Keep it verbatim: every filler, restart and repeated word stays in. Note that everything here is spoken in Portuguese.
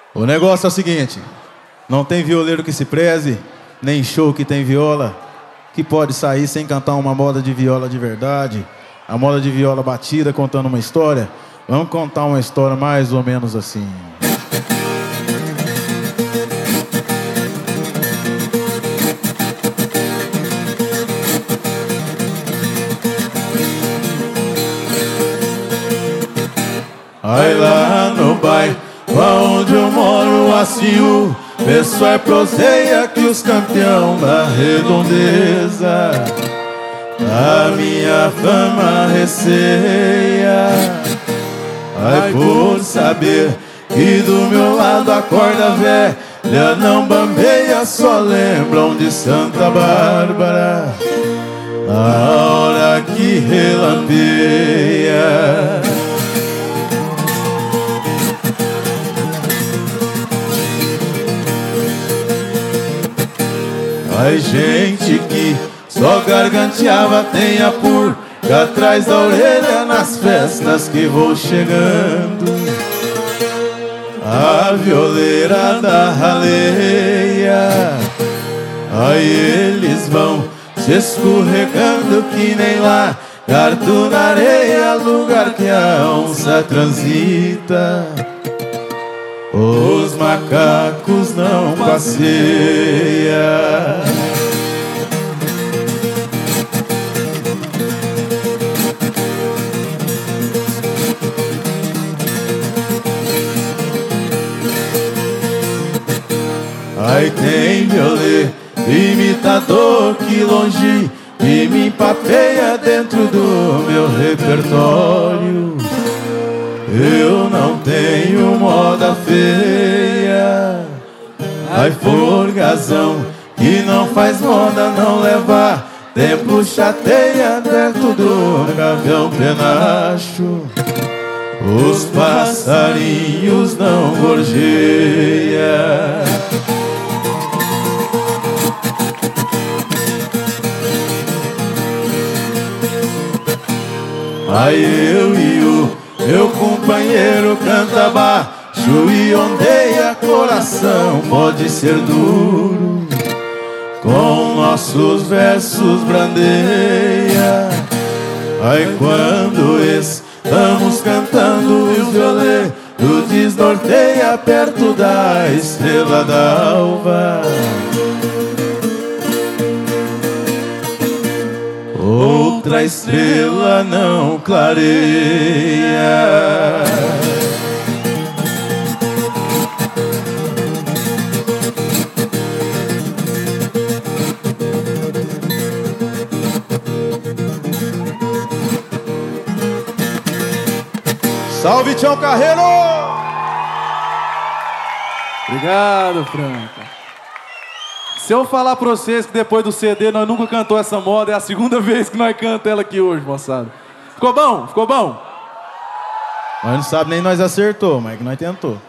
O negócio é o seguinte: não tem violeiro que se preze, nem show que tem viola, que pode sair sem cantar uma moda de viola de verdade. A moda de viola batida contando uma história. Vamos contar uma história mais ou menos assim. Aí lá no bairro onde eu moro, assim o pessoal proseia que os campeão da redondeza a minha fama receia. Ai, por saber que do meu lado a corda velha não bambeia, só lembram de Santa Bárbara a hora que relampeia. Ai, gente que só garganteava tem a purga atrás da orelha nas festas que vou chegando. A violeira da raleia, aí eles vão se escorregando que nem lagarto na areia, lugar que a onça transita, os macacos não passeiam. Aí tem violeiro imitador que longe e me empapeia dentro do meu repertório. Eu não tenho moda feia. Ai, folgazão que não faz moda, não leva tempo, chateia dentro do gavião penacho. Os passarinhos não gorjeiam. Aí eu e o meu companheiro canta baixo e ondeia, coração pode ser duro, com nossos versos brandeia. Aí quando estamos cantando, os violeiros desnorteia perto da estrela d'alva. Outra estrela não clareia. Salve, Tião Carreiro! Obrigado, Franca. Se eu falar pra vocês que depois do C D nós nunca cantou essa moda, é a segunda vez que nós cantamos ela aqui hoje, moçada. Ficou bom? Ficou bom? Nós não sabemos nem nós acertou, mas que nós tentou.